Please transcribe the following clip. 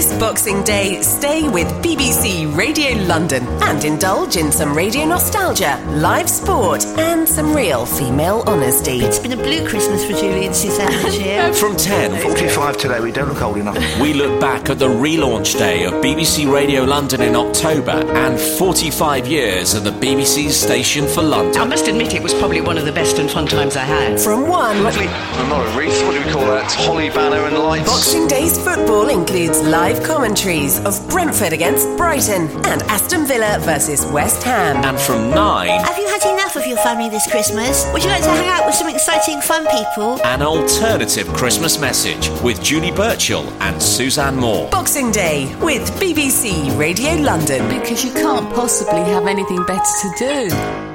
This Boxing Day, stay with BBC Radio London and indulge in some radio nostalgia, live sport and some real female honesty. It's been a blue Christmas for Julie and Suzanne this year. From 10, 45 today, we don't look old enough. we look back at the relaunch day of BBC Radio London in October and 45 years of the BBC's station for London. I must admit it was probably one of the best and fun times I had. From 1, Lovely, not a wreath, what do we call that? Holly banner and lights. Boxing Day's football includes live commentaries of Brentford against Brighton and Aston Villa versus West Ham. And from 9, Have you had enough of your family this Christmas? Would you like to hang out with some exciting, fun people? an alternative Christmas message with Julie Birchall and Suzanne Moore. Boxing Day with BBC Radio London. Because you can't possibly have anything better to do.